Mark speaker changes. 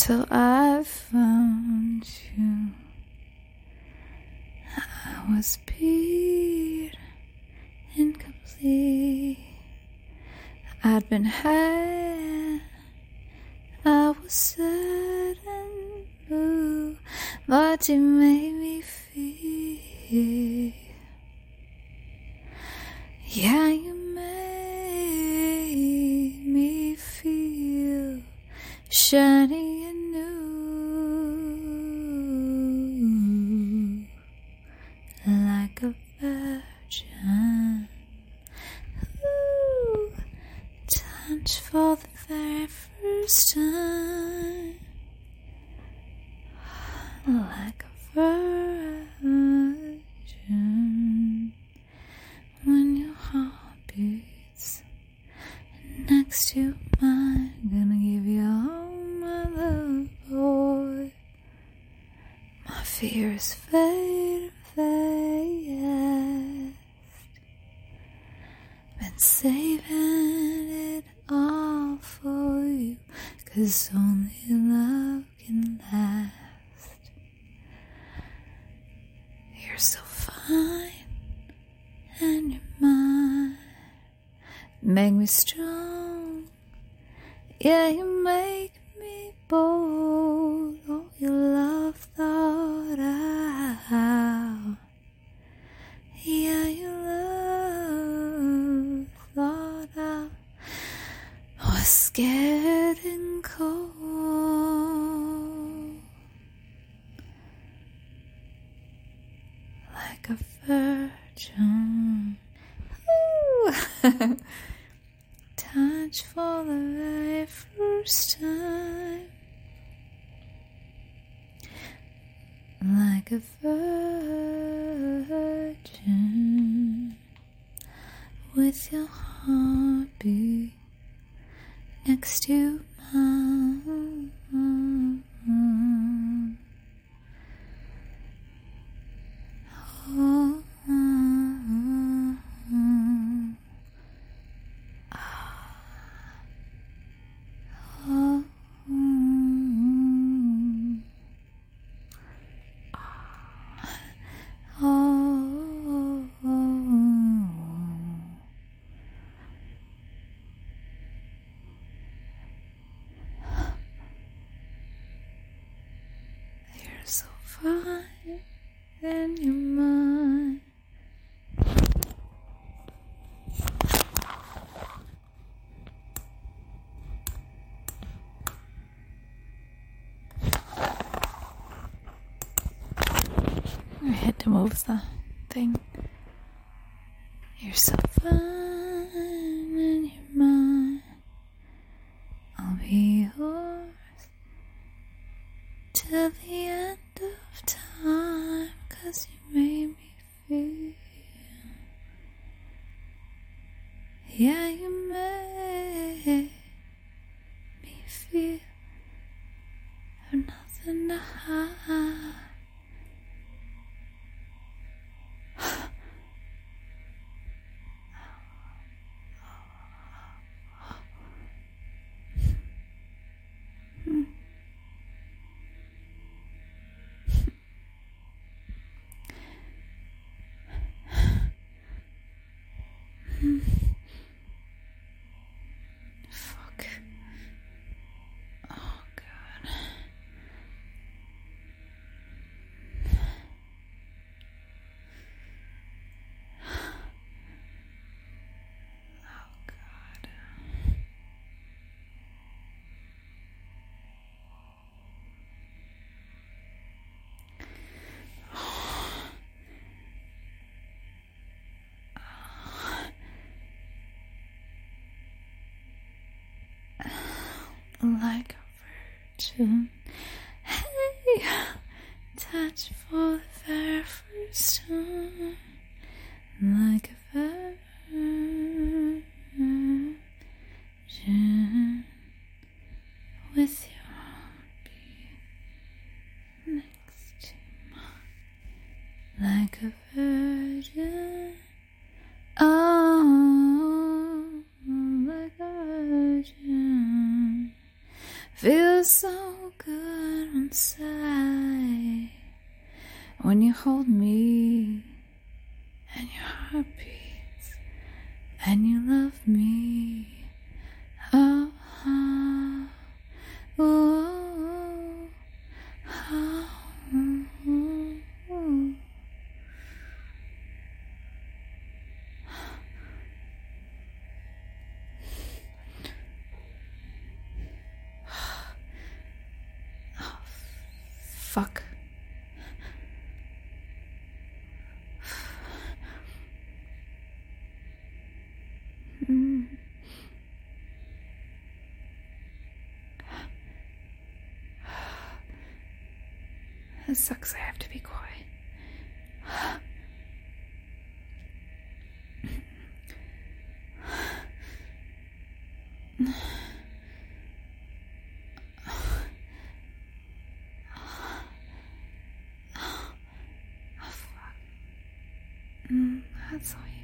Speaker 1: till I found you. I was beat, incomplete. I'd been had, I was sad and blue, but you made me feel. Yeah, you made me feel shiny and new, like a virgin. Ooh, touch for the very first time, like a virgin. When your heart beats next to mine, gonna give you all my love, boy. My fears fade fast. Been saving it all for you, 'cause only love can last. You're so fine and you're mine. Make me strong, yeah, you make me bold. Oh, your love thought out, yeah, your love thought out. Was getting cold, like a virgin. Ooh. Touch for the very first time, like a virgin, with your heartbeat next to mine. Oh. You're so fine and you're mine. I had to move the thing. You're so fine and you're mine. I'll be yours till the end of time, 'cause you made me feel. Yeah, you made me feel. There's nothing to hide. Fuck. Oh, God. Oh, God. Like a virgin. Hey, touch for the very first time, like a virgin, with your heartbeat next to mine, like a virgin. Oh, like a virgin. Feels so good. inside when you hold me and your heart beats and you love me. Oh, oh, oh, oh, oh. Fuck. It sucks, I have to be quiet. Oh, fuck. That's all you.